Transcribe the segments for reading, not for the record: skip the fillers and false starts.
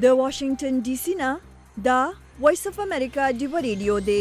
د واشنگټن ډي سي نه دا وایس اف امریکا ډیو ریډیو دی.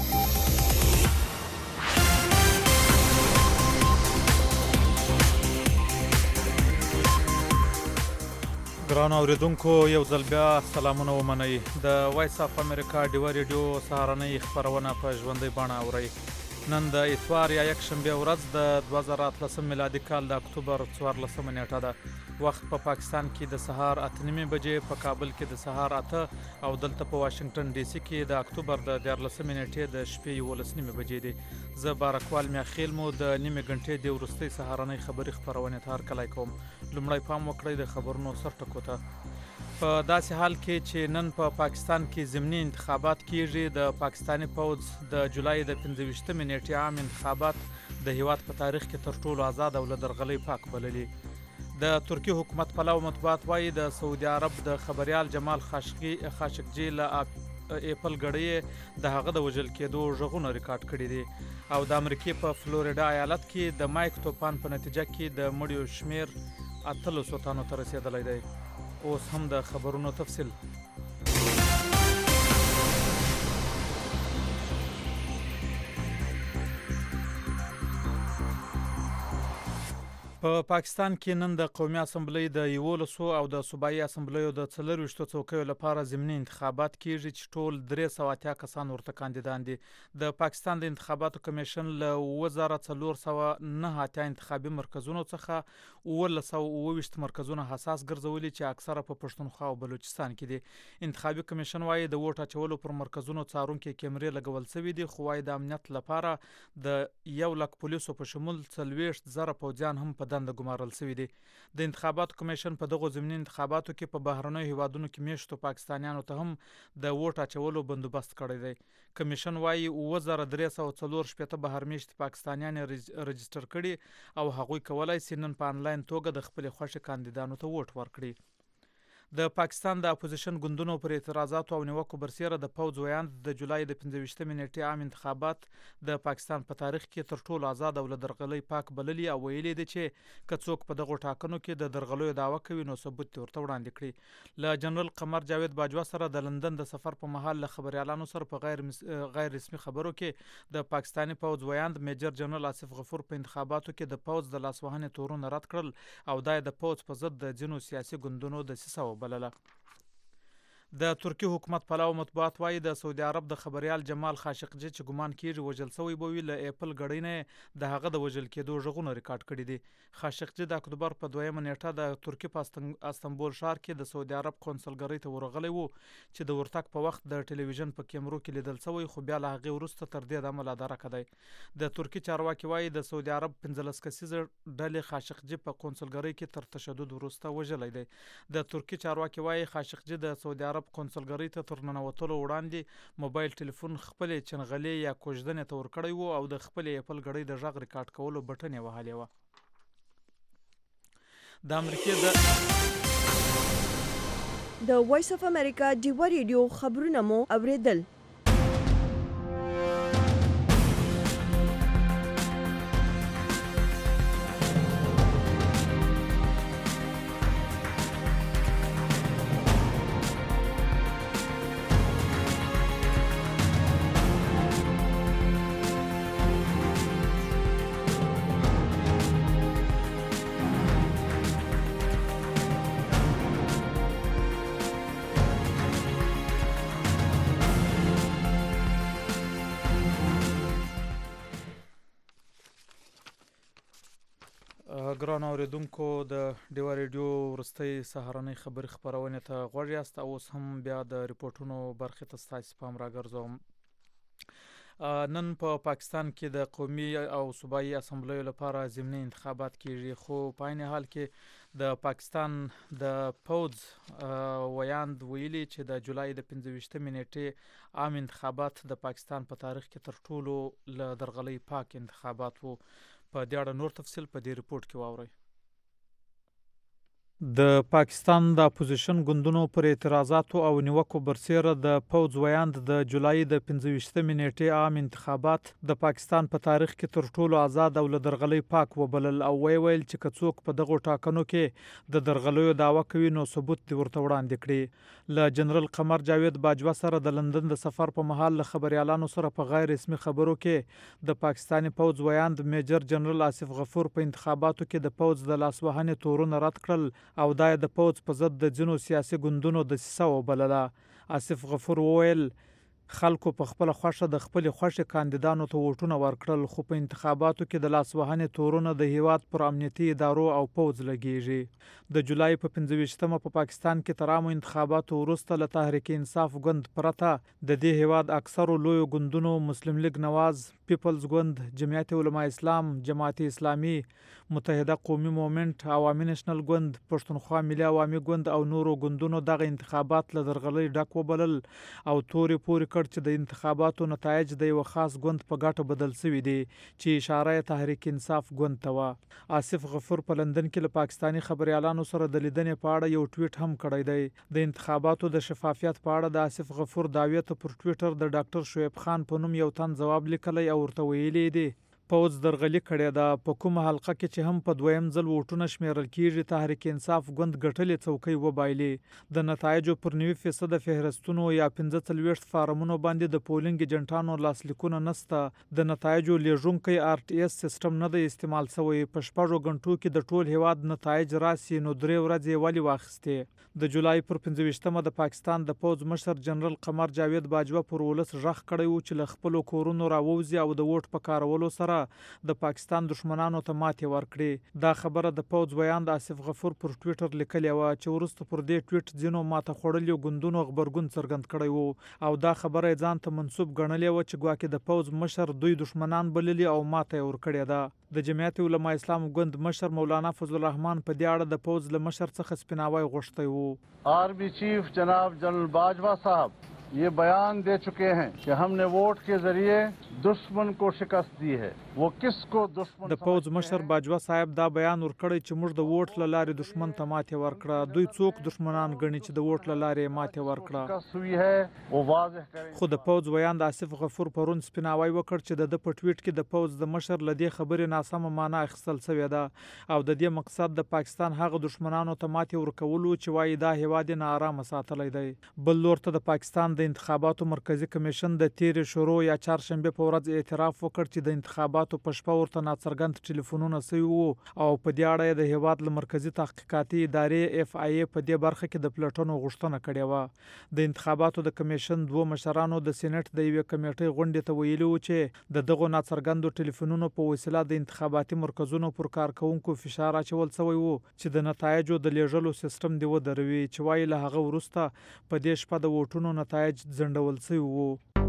ګرانو اوریدونکو یو ځل بیا سلامونه ومنئ. د وایس اف امریکا ډیو ریډیو سهارنۍ خپرونه په ژوندۍ بڼه اورئ. نن د اتوار یا یکشنبه ورځ د 2013 میلادي کال د اکتوبر 14 نیټه ده. وخت په پاکستان کې د سهار 8:30 بجې، په کابل کې د سهار 8 او دلته په واشنگټن ډي سي کې د اکتوبر د 14 نیټې د شپې 11 بجې دي. زه بارکوال میاخیل مو د نیمه غنټې د ورستۍ سهارنۍ خبري خبرونه ته هرکلی کوم. لومړی پام وکړئ د خبرونو سرټکو ته. په داسې حال کې چې نن په پاکستان کې ضمني انتخابات کیږي، د پاکستاني پوځ د جولای د 25 نیټې عام انتخابات د هیواد په تاریخ کې تر ټولو آزاد او له درغلۍ پاک بللي. د ترکی حکومت پلو مطبوعات وایي د سعودي عرب د خبريال جمال خاشقجي له اپل غړي د هغه د وژل کېدو ژغونه ریکارډ کړي دي، او د امریکای په فلوریدا ایالت کې د مایک توپان په نتیجه کې د مړیو شمیر 800 تنو ته رسیدلی دی. اوس هم د خبرونو تفصیل. په پاکستان کې نن د قومي اسمبلی د 11 او د صوبایي اسمبلیو د 24 څوکیو لپاره ضمني انتخابات کیږي چې ټول 380 کسان ورته کاندیدان دي. د پاکستان د انتخاباتو کمیشن له 2409 انتخابي مرکزونو څخه 1920 مرکزونه حساس ګرځولي چې اکثره په پښتونخوا او بلوچستان کې دي. انتخابي کمیشن وايي د ووټ اچولو پر مرکزونو څارونکي کیمرې لګول شوې دي، خو وايي د امنیت لپاره د 1,00,000 پولیسو په شمول 40,000 پوځیان هم په دنده ګمارل شوی دی. د انتخاباتو کمیشن په دغه ضمني انتخاباتو کې په بهرنیو هیوادونو کې میشتو پاکستانیانو ته هم د ووټ اچولو بندوبست کړی دی. کمیشن وايي 2340 بهر میشت پاکستانیان رجسټر کړي او هغوی کولای شي نن په انلاین توګه د خپل خوښ کاندیدانو ته ووټ ورکړي. د پاکستان د اپوزیشن ګوندونو پر اعتراضاتو او نیوکو برسیره د پوځ ویاند د جولای د 25 نیټې عام انتخابات د پاکستان په تاریخ کې تر ټولو آزاد او له درغلۍ پاک بللي، او ویلي دي چې که څوک په دغه ټاکنو کې د درغلیو دعوه کوي نو ثبوت ورته وړاندې کړي. له جنرال قمر جاوید باجوا سره د لندن د سفر په مهال له خبريالانو سره په غیر رسمي خبرو کې د پاکستاني پوځ ویاند میجر جنرال آصف غفور په انتخاباتو کې د پوځ د لاسوهنې تورونه رد کړل او د پوځ په ضد د ځینو سیاسي ګوندونو د سیسو بلله. د ترکی حکومت پلو مطبوعات وایي د سعودي عرب د خبريال جمال خاشقجي چې ګمان کیږي وژل شوی به وي، له اپل غړي نه د هغه د وژل کېدو ژغونه ریکارډ کړي دي. خاشقجي د اکتوبر په 2 نیټه د ترکی په استنبول ښار کې د سعودي عرب قونسلګرۍ ته ورغلی وو چې د ورتګ په وخت د ټلویزیون په کیمرو کې لیدل شوی، خو بیا له هغه وروسته تر دې د عمل درک دی. د ترکی چارواکي وایي د سعودي عرب 15 کسیزه ډلې خاشقجي په قونسلګرۍ کې تر تشدد وروسته وژلی دی. د ترکی چارواکي وایي خاشقجي د سعودي عرب قونسلګرۍ ته تر ننوتلو وړاندې موبایل ټلیفون خپل چنغلې یا کوژدنې ته ورکړی وو او د خپل اپل غړۍ د غږ ریکارډ کولو بټن یې وهلی و. د امریکای د وایس اف امریکا ډیو ریډیو خبرونه مو اوریدل. ګران اوریدونکو د ډیو ریډیو ورستۍ سهارنۍ خبري خبرونه ته غوږ یاست. اوس هم بیا د ریپورتونو برخه ته ستاسو پام راګرځوم. نن په پاکستان کې د قومي او صوبایي اسمبلیو لپاره ضمني انتخابات کیږي، خو په عین حال کې د پاکستان د پوځ ویاند ویلي چې د جولای د 25 نیټې عام انتخابات د پاکستان په تاریخ کې تر ټولو له درغلۍ پاک انتخابات وو. په دې اړه نور تفصیل په دې ریپورت کې واورئ. د پاکستان د اپوزیشن ګوندونو پر اعتراضاتو او نیوکو برسیره د پوځ ویاند د جولای د 25 نیټې عام انتخابات د پاکستان په تاریخ کې تر ټولو آزاد او له درغلۍ پاک وبلل او ویل چې که څوک په دغو ټاکنو کې د درغلیو دعوه کوي نو ثبوت دې ورته وړاندې کړي. له جنرال قمر جاوید باجوه سره د لندن د سفر په مهال له خبريالانو سره په غیر رسمي خبرو کې د پاکستاني پوځ ویاند میجر جنرال آصف غفور په انتخاباتو کې د پوځ د لاسوهنې تورونه رد کړل او دا د پوځ په ضد د ځینو سیاسي ګوندونو دسیسه وبلله. آصف غفور وویل خلکو په خپل خوښه د خپل خوښې کاندیدانو ته ووټونه ورکړل خو په انتخاباتو کې د لاسوهنې تورونه د هیواد پر امنیتي ادارو او پوځ لګیږي. د جولای په 25مه په پاکستان کې تر عامو انتخاباتو وروسته له تحریک انصاف ګوند پرته د دې هیواد اکثرو لویو ګوندونو مسلم لیگ نواز، پیپلز ګوند، جمعیت علماء اسلام، جماعت اسلامي، متحده قومي مومنت، عوامي نېشنل ګوند، پښتونخوا ملي عوامي ګوند او نورو ګوندونو دغه انتخابات له درغلۍ ډک وبلل او تورې پورې کړ چې د انتخاباتو نتایج د یو خاص ګوند په ګټه بدل شوي دي چې اشاره یې تحریک انصاف ګوند ته وه. آصف غفور په لندن کې له پاکستاني خبريالانو سره د لیدنې په اړه یو ټویټ هم کړی دی. د انتخاباتو د شفافیت په اړه د آصف غفور دعوی ته پر ټویټر د ډاکټر شعیب خان په نوم یو تن ځواب لیکلی او ورته ویلي دی پوځ درغلي کړې ده. په کومه حلقه کې چې هم په دویم ځل ووټونه شمیرل کیږي تحریک انصاف ګوند ګټلې څوکۍ وبایلې. د نتایجو پر 90% فهرستونو یا 45 فارمونو باندې د پولینګ ایجنټانو لاسلیکونه نسته. د نتایجو لیږونکی RTS سیستم نه دی استعمال شوی. په 6 غنټو کې د ټول هیواد نتایج راسي نو 3 ورځې ولې واخیستې. د جولای پر 25مه د پاکستان د پوځ مشر جنرال قمر جاوید باجوه پر ولس غږ کړی و چې له خپلو کورونو راووځي او د ووټ په کارولو سره د پاکستان دشمنانو ته ماتې ورکړي. دا خبره د پوځ ویاند آصف غفور پر ټویټر لیکلې وه چې وروسته پر دې ټویټ ځینو ماته خوړلي ګوندونو غبرګون څرګند کړی و او دا خبره یې ځان ته منسوب ګڼلې وه چې ګواکې د پوځ مشر دوی دشمنان بللي او ماته یې ورکړې ده. د جمعیت علماء اسلام ګوند مشر مولانا فضل الرحمن په دې اړه د پوځ له مشر څخه سپیناوی غوښتی و. Army chief जनाब general Bajwa साहब ये बयान दे चुके हैं कि हमने वोट के जरिए दुश्मन को शिकस्त दी है. वो किसको दुश्मन د پوځ مشر باجوه صاحب دا بیان ورکړی چې موږ د ووټ له لارې دشمن ته ماتې ورکړه. دوی څوک دشمنان ګڼي چې د ووټ له لارې ماتې ورکړه. خو د پوځ ویاند آصف غفور پرون سپیناوی وکړ چې د په ټویټ کې د پوځ د مشر له دې خبرې ناسمه معنا اخیستل شوې ده او د دې مقصد د پاکستان هغه دشمنانو ته ماتې ورکولو چې وایي دا هیواد یې ناارامه ساتلی دی. بل لور ته د پاکستان د انتخاباتو مرکزی کمیشن د تیرې شروع یا چهارشنبه په ورځ اعتراف وکړ چې د انتخاباتو په شپه ورته ناڅرګند ټلیفونونه شوي وو او په دې اړه د هیواد له مرکزی تحقیقاتي ادارې FIA په دې برخه کې د پلټنو غوښتنه کړې وه. د انتخاباتو د کمیشن دوه مشرانو د سېنات د یوې کمیټې غونډې ته ویلي وو چې د دغو ناڅرګندو ټلیفونونو په وسیله د انتخاباتي مرکزونو پر کارکونکو فشار اچول شوی وو چې د نتایجو د لیږلو سیستم دی ودروي چې وایي له هغه وروسته په دې شپه د ووټونو نتایج ځنډول شوي وو.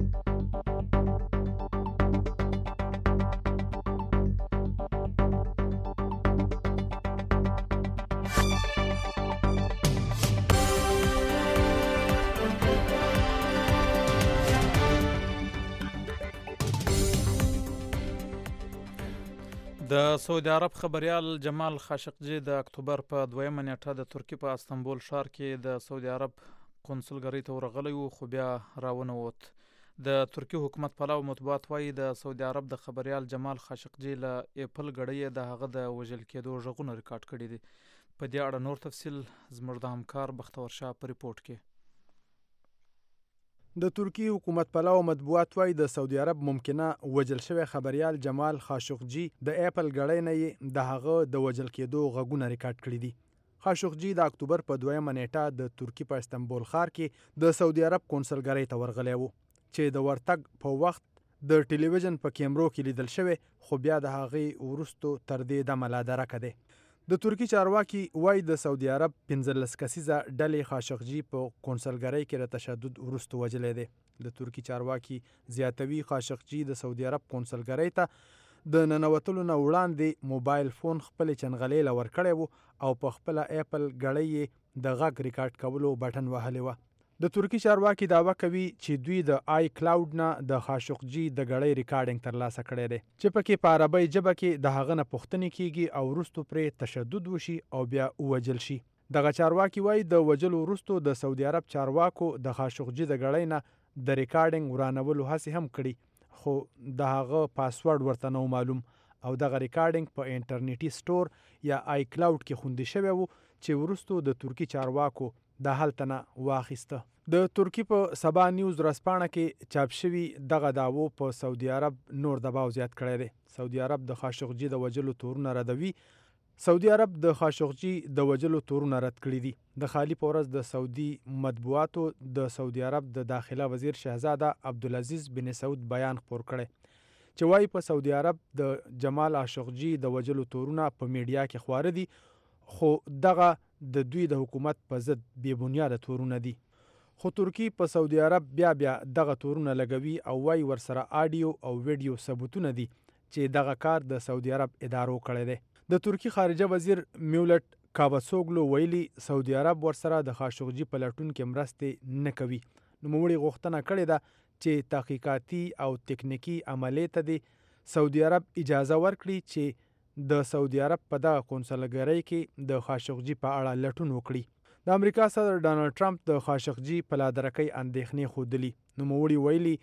د سعودي عرب خبريال جمال خاشقجي د اکتوبر په 2مه نیټه د ترکیې په استانبول ښار کې د سعودي عرب قونسلګرۍ ته ورغلی و خو بیا راونوت. د ترکیې حکومت پلو مطبوعات وایي د سعودي عرب د خبريال جمال خاشقجي له ایپل ګړۍ د هغه د وژل کېدو غږونه ریکارډ کړي دي. په دې اړه نور تفصیل زموږ د همکار بختور شاه په ریپورت کې. د ترکیې حکومت پلو مطبوعات وایي د سعودي عرب ممکنه وژل شوی خبريال جمال خاشقجي د ایپل ګړۍ نه د هغه د وژل کېدو غږونه ریکارډ کړي دي. خاشقجي د اکتوبر په 2مه نیټه د ترکیې په استانبول ښار کې د سعودي عرب قونسلګرۍ ته ورغلی و چې د ورتګ په وخت د ټلویزیون په کیمرو کې لیدل شوی خو بیا د هغې وروستو تر دې دمه لا درکه دی. د ترکیې چارواکي وایي د سعودي عرب 15 کسیزه ډلې خاشقجي په قونسلګرۍ کې د تشدد وروسته وژلی دی. د ترکیې چارواکي زیاتوي خاشقجي د سعودي عرب قونسلګرۍ ته د ننوتلو نه وړاندې موبایل فون خپلې چنغلې له ورکړی و او په خپله ایپل ګړۍ د غږ ریکارډ کولو بټن وهلی وه. د ترکیې چارواکي دعوه کوي چې دوی د آی کلاود نه د خاشقجي د ګړۍ ریکارډینګ ترلاسه کړی دی چې پکې په عربۍ ژبه کې د هغه نه پوښتنې کیږي او وروستو پرې تشدد وشي او بیا ووژل شي. دغه چارواکي وایي د وژلو وروستو د سعودي عرب چارواکو د خاشقجي د ګړۍ نه د ریکارډینګ ورانولو هڅې هم کړي، خو د هغه پاسورډ ورته نه معلوم او دغه ریکارډینګ په انټرنیټي سټور یا آی کلاود کې خوندي شوی و چې وروستو د ترکی چارواکو د هلته نه واخیسته. د ترکی په سبا نیوز ورځپاڼه کې چاپ شوي دغه دعوو په سعودي عرب نور دباو زیات کړی دی. سعودي عرب د خاشقجي د وژلو تورونه ردوي. سعودي عرب د خاشقجي د وژلو تورونه رد کړي دي. د خالی په ورځ د سعودي مطبوعاتو د سعودي عرب د داخله وزیر شهزاده عبدالعزیز بن سعود بیان خپور کړی چې وایي په سعودي عرب د جمال خاشقجي د وژلو تورونه په میډیا کې خواره دي، خو دغه د دوی د حکومت په ضد بې بنیاده تورونه دي. خو ترکی په سعودي عرب بیا دغه تورونه لګوي او وایي ورسره آډیو او ویډیو ثبوتونه دي چې دغه کار د سعودي عرب ادارو کړی دی. د ترکی خارجه وزیر میولټ کاواسوګلو ویلي سعودي عرب ورسره د خاشقجي په لټون کې مرستې نه کوي. نوموړي غوښتنه کړې ده چې تحقیقاتي او تکنیکي عملیې ته د سعودي عرب اجازه ورکړي چې د سعودي عرب په دغه قونسلګرۍ کې د خاشقجي په اړه لټون وکړي. د امریکا صدر ډانلډ ټرمپ د خاشقجي په لادرکۍ اندېښنې ښودلي. نوموړي ویلي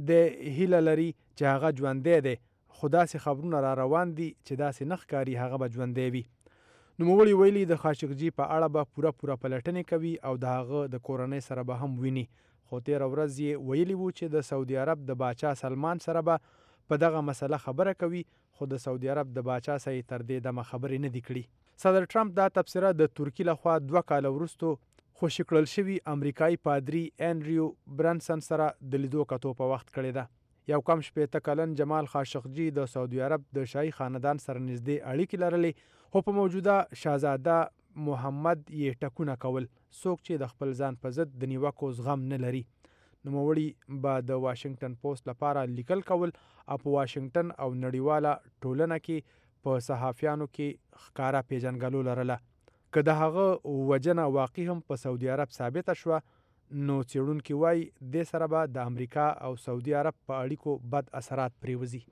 د هیله لري چې هغه ژوندی دی، خو داسې خبرونه را روان دي چې داسې نه ښکاري هغه به ژوندی وي. نوموړي ویلي د خاشقجي په اړه به پوره پلټنې کوي او د هغه د کورنۍ سره به هم ویني. خو تېره ورځ یې ویلي وو چې د سعودي عرب د باچا سلمان سره به په دغه مسله خبره کوي، خو د سعودي عرب د باچا سره یې تر دې دمه خبرې نه دي کړي. صدر ټرمپ دا تبصره د ترکی لخوا 2 کاله وروستو خوشي کړل شوي امریکایي پادري انډریو برنسن سره د لیدو کتو په وخت کړې ده. یو کم 80 کلن جمال خاشقجي د سعودي عرب د شاهي خاندان سره نږدې اړیکې لرلې، خو په موجوده شاهزاده محمد یې ټکونه کول، څوک چې د خپل ځان په ضد د نیوکو زغم نه لري. نوموړي به د واشنگټن پوسټ لپاره لیکل کول او په واشنگټن او نړیواله ټولنه کې په صحافیانو کې ښکاره پیژنګلو لرله. که د هغه وجنه واقع هم په سعودي عرب ثابته شوه، نو څېړونکي وایي دې سره به د امریکا او سعودي عرب په اړیکو بد اثرات پرېوځي.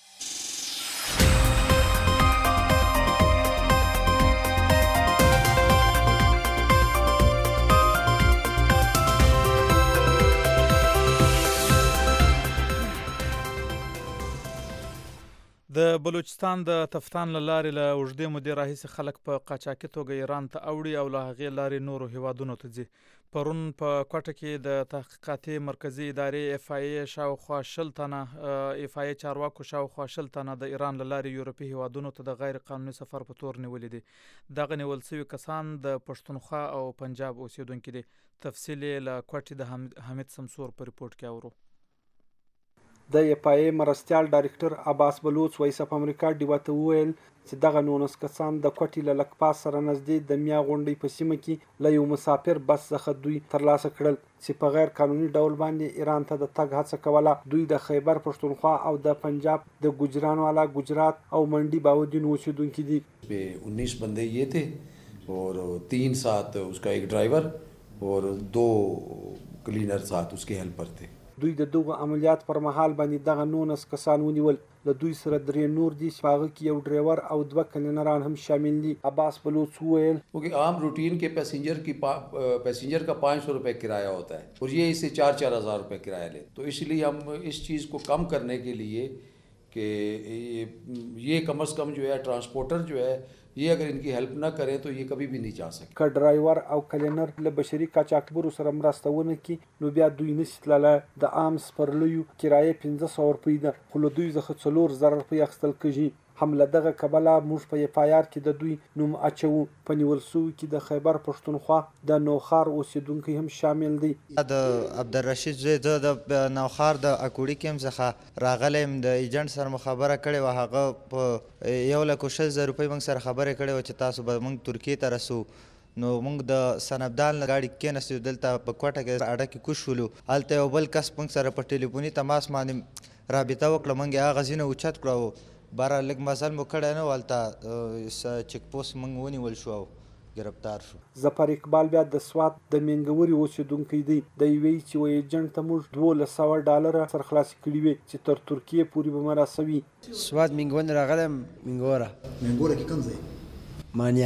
د بلوچستان د تفتان له لارې له اوږدې مودې راهیسې خلک په قاچاقي توګه ایران ته اوړي او له هغې لارې نورو هیوادونو ته ځي. پرون په کوټه کې د تحقیقاتي مرکزي ادارې اف آی ای شاوخوا 20 تنه اف آی ای چارواکو شاوخوا 20 تنه د ایران له لارې یورپي هیوادونو ته د غیر قانوني سفر په تور نیولي دي. دغه نیول شوي کسان د پښتونخوا او پنجاب اوسیدونکي دي. تفصیل یې له کوټې د حمید سمسور په ریپورت کې اورو. د اف آی ای مرستیال ډایرکټر عباس بلوچ وایس اف امریکا ډیوه ته وویل چې دغه 19 کسان د کوټې له لکپاس سره نږدې د میا غونډۍ په سیمه کې له یو مسافر بس څخه دوی ترلاسه کړل چې په غیر قانوني ډول باندې ایران ته د تګ هڅه کوله. دوی د خیبر پښتونخوا او د پنجاب د گجرانوالا گجرات او منډي باودین اوسیدونکي دي. 19 بندے یہ تھے اور 3 ساتھ اس کا ایک ډرایور اور 2 کلینر ساتھ اس کے هیلپر تھے. دوی د دغه عملیات پر مهال باندې دغه 19 کسان ونیول. له دوی سره 3 نور دي چې هغه کې یو ډرایور او 2 کلینران هم شامل دي. عباس بلوچ وویل کیونکہ عام روٹین کے پیسنجر کا 500 روپے کرایہ ہوتا ہے اور یہ اس سے 4-4 ہزار روپے کرایہ لے. تو اس لیے ہم اس چیز کو کم کرنے کے لیے کہ یہ کم از کم جو ہے ٹرانسپورٹر جو ہے یہ اگر ان کی ہیلپ نہ کریں تو یہ کبھی بھی نہیں جا سکتے. که ډرایور او کلینر له بشري قاچاقبرو سره مرسته ونه کړي نو بیا دوی نشي تللی. د عام سپرلیو کرایه 1500 روپۍ ده، خو له دوی څخه 4000 روپۍ اخیستل کېږي. هم له دغه کبله موږ په اف آی آر کې د دوی نوم اچوو. په نیول سوي کې د خیبر پښتونخوا د نوخار اوسیدونکي هم شامل دی. د عبدالرشید زوی زه د نوخار د اکوړي کیم څخه راغلی یم. د ایجنټ سره مو خبره کړې وه، هغه په 1,60,000 روپۍ موږ سره خبرې کړې وه چې تاسو به موږ ترکیې ته رسو. نو موږ د سنبدال نه ګاډي کېناستو، دلته په کوټه کې اډه کې کوز شولو. هلته یو بل کس موږ سره په ټلیفوني تماس باندې رابطه وکړه. موږ یې هغه ځینه اوچت کړو. باره لږ مزل مو کړی نه و، هلته چک پوسټ موږ ونیول شو او گرفتار شو. ظفر اقبال بیا د سوات د مینګوري اوسیدونکی دی. دی وایي چې و ایجنټ ته موږ $1200 سرخلاصي کړي وې چې تر ترکیې پورې به مرسوي. سوات مینګون راغلم. مینګوره کې کوم ځای؟ مانیار.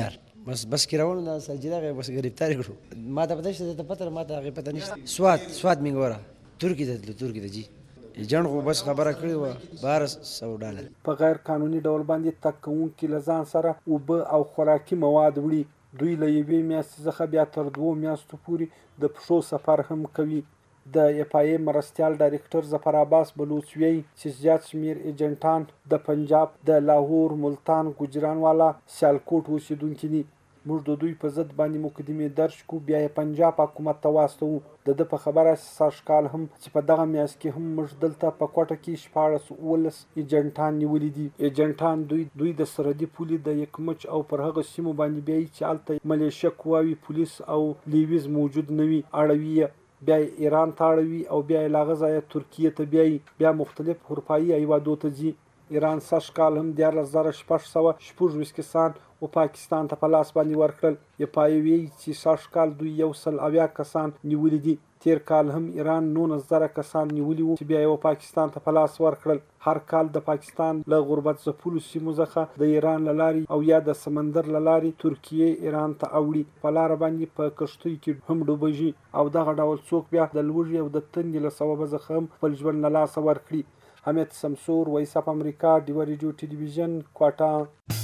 بس کراونه دا سجده بس گرفتار کړو ما ته پته شته ته پته ما ته هغه پته نشته سواد منګوره ترکی ته جی ایجنټ خو بس خبره کړې وه $1200 په غیر قانوني ډول باندې تګ کوونکي له ځان سره اوبه او خوراکي مواد وړي دوی له یوې میاشتې څخه بیا تر 2 میاشتو پورې د پښو سفر هم کوي د FIA مرستیال ډایرکټر ظفر عباس بلوچ وایي چې زیات شمیر ایجنټان د پنجاب د لاهور ملتان ګجرانوالا سیالکوټ اوسیدونکي دي موږ د دوی په ضد باندې مقدمې درج کو بیا یې پنجاب حکومت ته واستوو د په خبره ساشکال هم چې په دغه میاشت کې هم موږ دلته په کوټه کې 14 ایجنټان نیولي دي ایجنټان دوی د سرحدي پولې د یکمچ او پر هغه سیمو باندې بیایي چې هلته ملیشه قواوي پولیس او لیویز موجود نه وي اړوي بیا ایران ته اړوي او بیا یې له هغه ځایه ترکیې ته بیایي بیا مختلف اروپایي هیوادو ته ځي ایران ساشکال هم 14626 کسان او پاکستان ته په لاس باندې ورکړل FIA چې ساشکال دوی 100 کسان نیولي دي تیر کال هم ایران 19000 کسان نیولي وو چې بیا یې پاکستان ته په لاس ورکړل هر کال د پاکستان له غربت ځپلو سیمو څخه د ایران له لارې او یا د سمندر له لارې ترکیې ایران ته اوړي په لاره باندې په کشتۍ کې هم ډوبېږي او دغه ډول څوک بیا د لوږې او د تندې له سببه څخه هم خپل ژوند له لاسه ورکړي حمید سمسور وایس اف امریکا ډیوه ریډیو ټلویزیون کوټه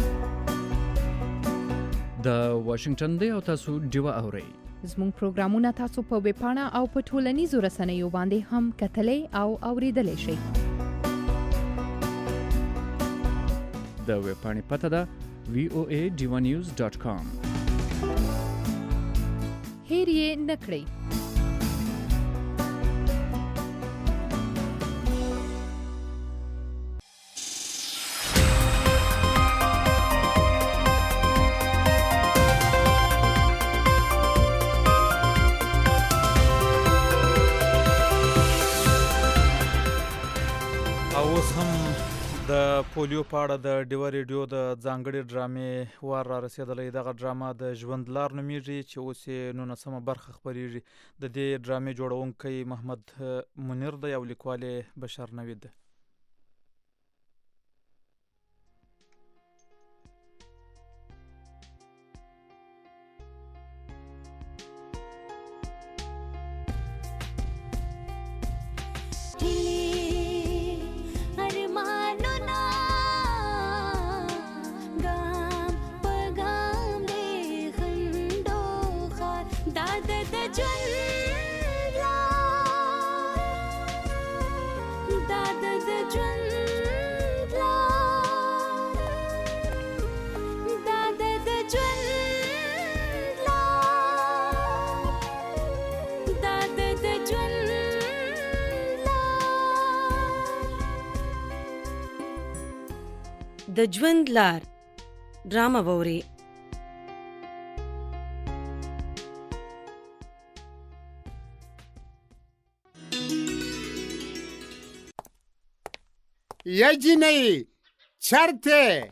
د واشنگټن دی او تاسو ډیوه اورئ زموږ پروګرامونه تاسو په ویب پاڼه او په ټولنیزو رسنیو باندې هم کتلی او اوریدلی شئ د ویب پاڼې پته ده voadivanews.com هیر یې نه کړئ د پولیو په اړه د ډیوه ریډیو د ځانګړي ډرامې وار را رسېدلی دغه ډرامه د ژوند لار نومیږي چې اوس یې 19مه برخه خپریږي د دې ډرامې جوړونکی محمد منیر دی او لیکوال بشر نوید دی د ژوند لار ډرامه ووري یا جنۍ چرته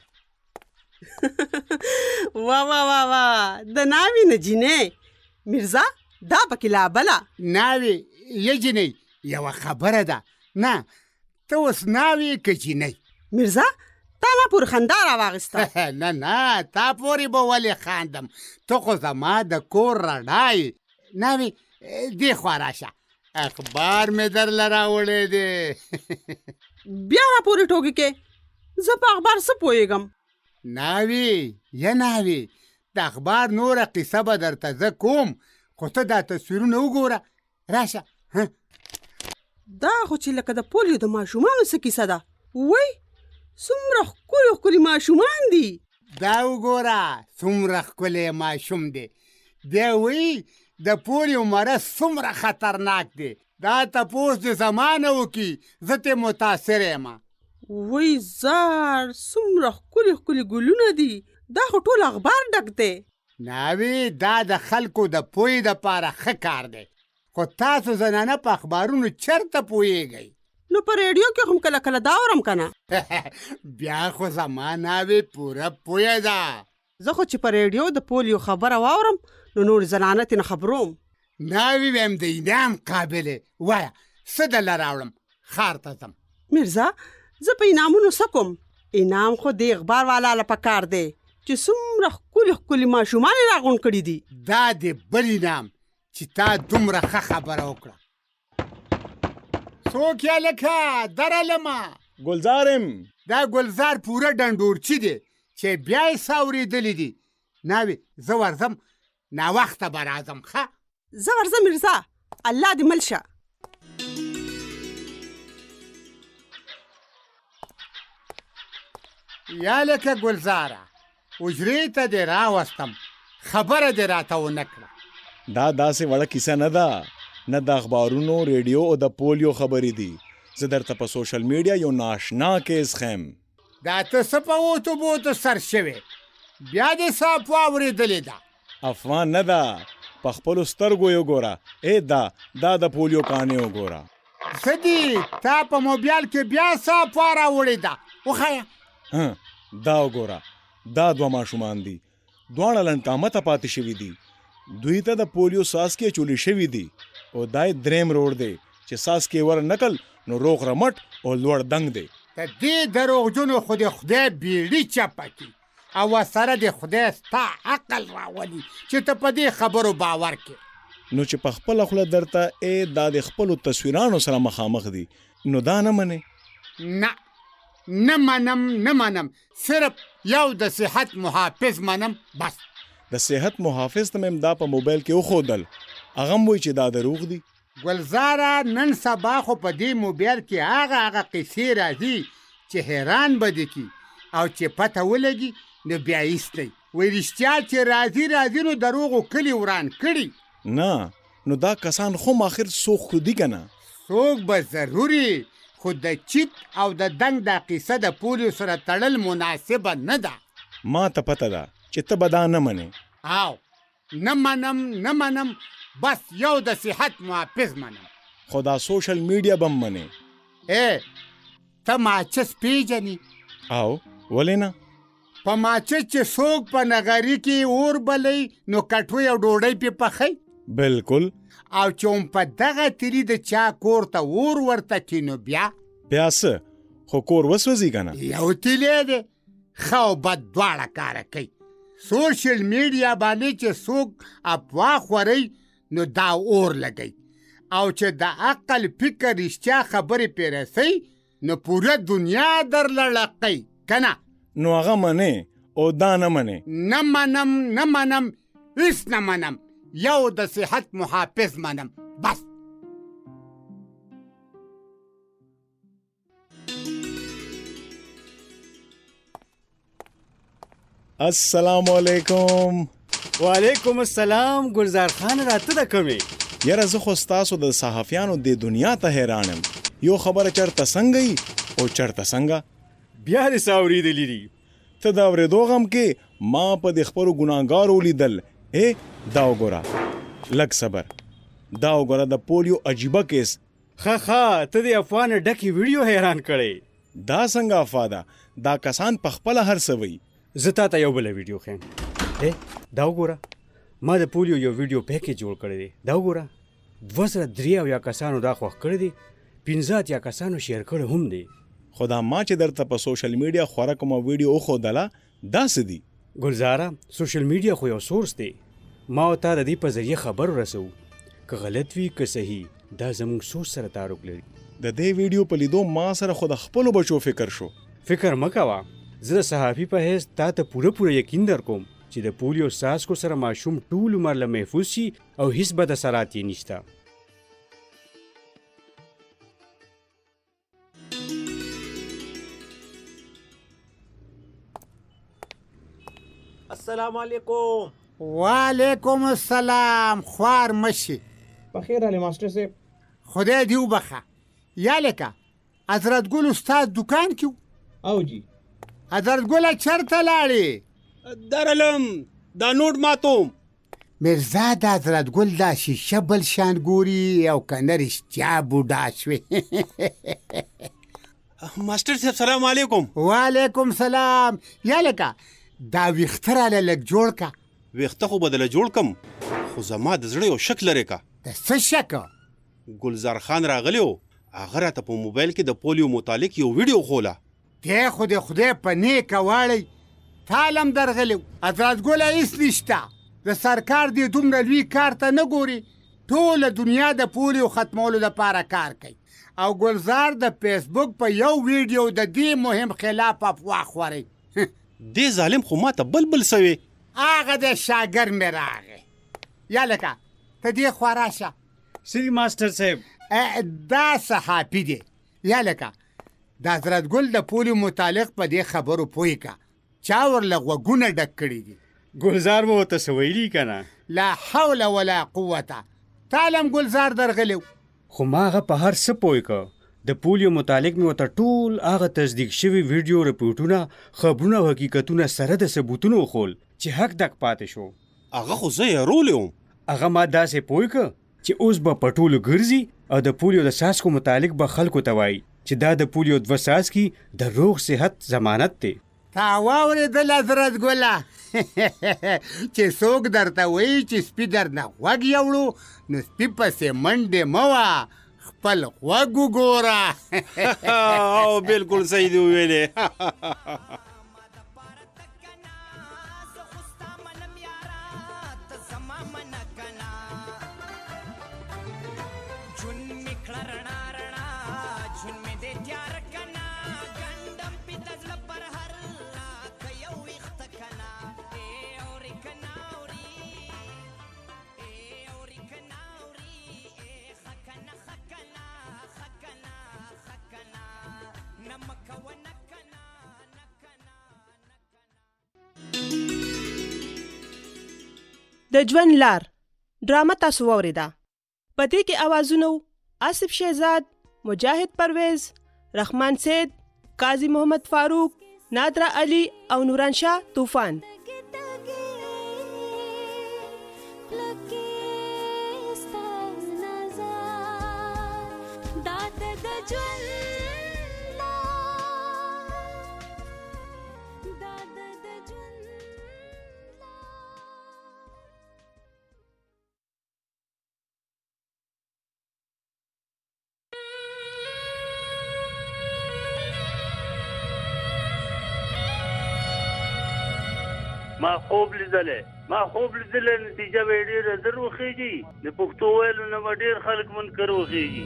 وا وا وا وا د ناوی نه جنۍ مرزا دا پکې لا بلا ناوی یا جنۍ یو خبره ده نه ته اوس ناوی که جنۍ مرزا تا ما پور خندا را واغسته نه نه تا پوری به ولې خاندم ته خو زما د کور رڼا ناوی دې خوا راشه اخبار مې درله راوړی دی بیا را پورې ټوکې کې زه په اخبار څه پوهېږم ناوی یا ناوی د اخبار نوره قصه به درته زه کوم خو ته دا تصویرونه وګوره راشه دا خو چې لکه د پولیو د ماشومانو څه کیسه ده وای څومره ښکلي ښکلي ماشومان دي دا وګوره څومره ښکلی ماشوم دی بیا وایي د پولیو مرض څومره خطرناک دی دا تپوس د زمانه وکړي زه ترې متاثر یم وای زار څومره ښکلي ښکلي ګلونه دي دا خو ټول اخبار ډک دی ناوی دا د خلکو د پوهې دپاره ښه کار دی خو تاسو زنانه په اخبارونو چرته پوهېږئ نو په ریډیو کې هم کله کله دا اورم که نه بیا خو زما ناوی پوره پوهه ده زه خو چې په ریډیو د پولیو خبره واورم نو نور زنانه ترې نه خبروم ناوی ویم د انعام قابلې وایه څه دله راوړم ښار ته ځم مرزا زه په انعامونو څه کوم انعام خو د اخبار والا له پکار دی چې څومره ښکلي ښکلي ماشومان یې راغونډ کړي دي. دا دې بل انعام چې تا دومره ښه خبره وکړه. څوک یا لکه درالمه ګلزارم. دا ګلزار پوره ډنډورچي دی چې بیا یې سا اورېدلي دي. ناوې زه ورځم، ناوخته به راځم. ښه زه ورځم میرزا، الله دې مل شه. یا لکه ګلزاره اجرې ته دې راوستم، خبره دې راته ونه کړه. دا داسې وړه کیسه نه ده، نه د اخبارونو، ریډیو او د پولیو خبرې دي. زه درته په سوشل میډیا یو ناشنا کیس خیم. دا ته څه په اوتو بوتو سر شوې، بیا دې څه افوا اورېدلې ده؟ افغان نه ده، په خپلو سترګو یې وګوره. دا د پولیو کانې وګوره. څه دي تا په موبایل کې بیا څه افوا راوړې ده؟ وښیه. دا وګوره، دا دوه ماشومان دي، دواړه لنډکامته پاتې شوي دي. دوی ته د پولیو څاڅکي اچولي شوي دي او دا یې دریم روډ دی چې څاڅکي ور نکل نو روغ رمټ او لوړ دنګ دی. د دې دروغجنو خو د خدای بیړي چپه کړي او سره د خدای ستا عقل راولي چې ته په دې خبرو باور کې. نو چې په خپله خوله درته دا د خپلو تصویرانو سره مخامخ دي، نو دا نه منې؟ نه منم، صرف یو د صحت محافظ منم بس. د صحت محافظ ته مې دا په موبایل کې وښودل، هغه هم وایي چې دا دروغ دي. ګلزاره نن سبا خو په دې موبایل کې هغه قصې راځي چې حیران به دې کي او چې پته ولګي نو بیا ایستی. وایي رښتیا چې راځي نو دروغو کلي وران کړي. نه نو دا کسان خو آخر څوک خو دي که نه؟ څوک به ضروري، خو د چیت او د دنګ دا قصه د پولیو سره تړل مناسبه نه ده. ما ته پته ده چې ته به دا نه منې. او نه منم بس یو د صحت محافظ منم. خو دا سوشل میډیا به هم منې؟ ته ماچس پیژنې؟ او ولې نه؟ په ماچس چې څوک په نغري کې اور بلی نو کټوۍ او ډوډۍ پې پخی. بالکل. او چې هم په دغه تیري د چا کور ته اور ورته کړي نو بیا څه؟ خو کور وسوځي که نه؟ یو تیلی دی، ښه او بد دواړه کاره کوي. سوشل میډیا باندې چې څوک افوا خورئ نو دا اور لګئ، او چې د عقل فکر رښتیا خبرې پې رسئ نو پوره دنیا درله لقئ که نه؟ نو هغه منې او دا نه منې؟ نه منم هیڅ نه منم، یو د صحت محافظ منم بس. السلام علیکم. وعلیکم السلام. ګلزار خان راته ده کمې؟ یاره زه خو ستاسو د صحافیانو د دنیا ته حیرانم. یو خبره چرته څنګه ای او چرته څنګه؟ بیا دې څه اورېدلي دي؟ ته د اورېدو غم کې ما په د خپلو ګناهګارو لیدل. دا وګوره، لږ صبر، دا وګوره د پولیو عجیبه کیس. ښه ته د افوا نه ډکې ویډیو حیران کړی. دا څنګه افوا ده؟ دا کسان په خپله هر څه وایي. زه تا ته یو بله ویډیو ښیم. دا وګوره، ما د پولیو یو ویډیو پیکیج جوړ کړی دی. دا وګوره، 273 کسانو دا خوښ کړی دی، 15 کسانو شیر کړی هم دی. خو دا ما چې درته په سوشل میډیا خوره کومه ویډیو وښودله دا څه دي؟ ګلزاره سوشل میډیا خو یو سورس دی، ما او تا د دې په ذریعه خبر ورسوو، که غلط وي که صحیح دا زموږ سوچ سره تعلق لري. د دې ویډیو په لیدو ما سره خو د خپلو بچو فکر شو. فکر مه کوه، زه د صحافي په حیث تا ته پوره یقین در کوم چې د پولیو څاڅکو سره ماشوم ټول عمر له محفوظ شي او هیڅ بد اثرات یې نشته. السلام علیکم. وعلیکم السلام. خوار مشي. بخیر علی ماسټر صاحب. خدای دې وبخه. یا لکه حضرت ګل استاد دکان کې او جی حضرت ګل چرته لاړې؟ درلم دا نوټ ماتوم. مرزا د حضرت ګل دا شیشه بل شان ګوري او کنه رښتیا بوډا شوې. ماسټر صاحب سلام علیکم. وعلیکم سلام. یا لکه دا ویښته راله لږ جوړ که. ویښته خو بدله جوړ کم، خو زما د زړه یو شک لرې که. د څه شک؟ ګلزار خان راغلی و، هغه راته په موبایل کې د پولیو متعلق یو ویډیو خوله. دی خو د خدای په نیکه واړی تالم درغلی حضرت ګله هیڅ نشته د سرکار دې دومره لوی کار ته نه ګوري ټوله دنیا د پولیو ختمولو لپاره کار کوي او ګلزار د فیسبوک په یو ویډیو د دې مهم خلاف افواه خوري دې ظالم خو ماته بلبل سوی هغه د شاګر مې راغی یا لکه ته دې خوا راشه سری ماسټر صاحب دا صحافي دی یا لکه د حضرت ګل د پولیو متعلق په دې خبرو پوه که چا ورله غوږونه ډک کړي دي ګلزار مو ورته څه ویلي که نه لا حول ولا قوته تالم ګلزار درغلی خو ما هغه په هر څه پوه که د پولیو متعلق مې ورته ټول هغه تصدیق شوي ویډیو رپورټونه خبرونه او حقیقتونه سره د ثبوتونو وښول چې حق دک پاتې شو هغه خو زه یې رولی وم هغه ما داسې پوه که چې اوس به په ټولو ګرځي او د پولیو د څاڅکو متعلق به خلکو ته وایي چې دا د پولیو 2 څاڅکي د روغ صحت ضمانت دی تا واورېدل حضرت ګله چې څوک درته وایي چې سپي درنه غوږ یوړو نو سپي پسې منډې مه وه خپل غوږ وګوره او بالکل صحیح دی ویلې د ژوند لار ډرامه تاسو واوریده په دې کې اوازونه آصف شهزاد مجاهد پرویز رحمان سید قاضی محمد فاروق نادرا علی او نوران شاه طوفان ما خوب لیدلې نتیجه به ډېره زر وخېږي د پښتو ویلو نه به ډېر خلک منکر وخېږي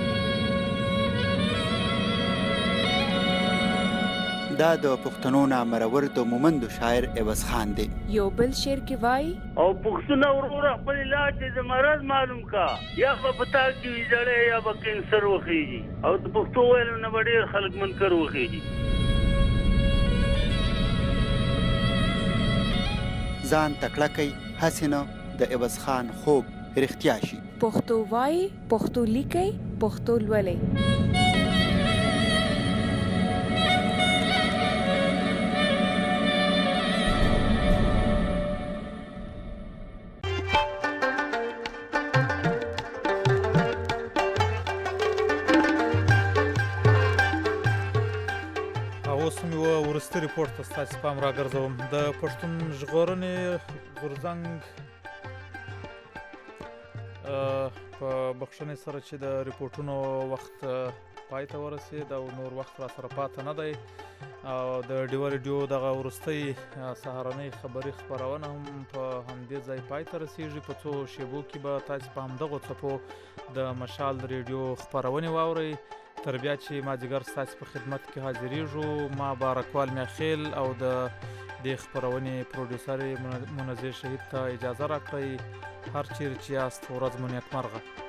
دا د پښتنو نامرور د مومندو شاعر عوض خان دی یو بل شعر کې وایي او پښتونه وروره خپل علاج د مرض معلوم کا یا به پتا کې ویجړې یا به کینسر وخېږي او د پښتو ویلو نه به ډېر خلک منکر وخېږي ځان تکړه کوي هسې نه د عوض خان خوب رښتیا شي پښتو وایي پښتو لیکي پښتو لولئ وروستي ریپورت ته ستاسو پام راګرځوم د پښتون ژغورنې غورځنګ په بخښنې سره چې د ریپورټونو وخت پای ته ورسېد او نور وخت را سره پاته نه دی او د ډیوه ریډیو دغه وروستۍ سهارنۍ خبري خپرونه هم په همدې ځای پای ته رسېږي په څو شیبو کې به تاسو په همدغو څپو د مشال ریډیو خپرونې واورئ تر بیا چې مازدیګر ستاسو په خدمت کې حاضرېږو ما بارکوال میاخیل او د دې خپرونې پروډوسر منزیر شهید ته اجازه راکړئ هر چیرې چې یاست ورځ مو نیکمرغه